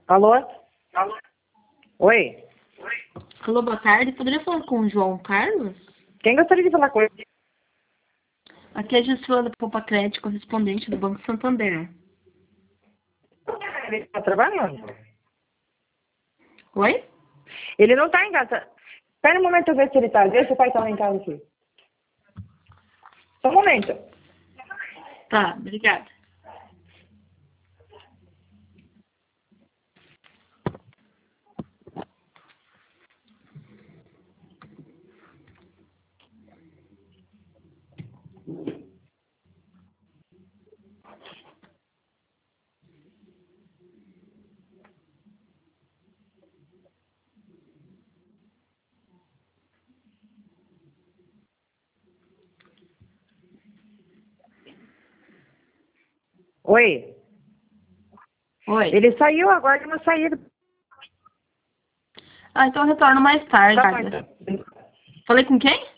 Alô? Oi? Alô, boa tarde. Poderia falar com o João Carlos? Quem gostaria de falar com ele? Aqui é a Gislana Poupa Crédito, correspondente do Banco Santander. Ele está trabalhando. Oi? Ele não está em casa. Espera um momento eu ver se ele está. Vê se o pai está lá em casa aqui. Só um momento. Tá, obrigada. Oi? Oi. Ele saiu agora na saída. Ah, então eu retorno mais tarde. Tá, então. Falei com quem?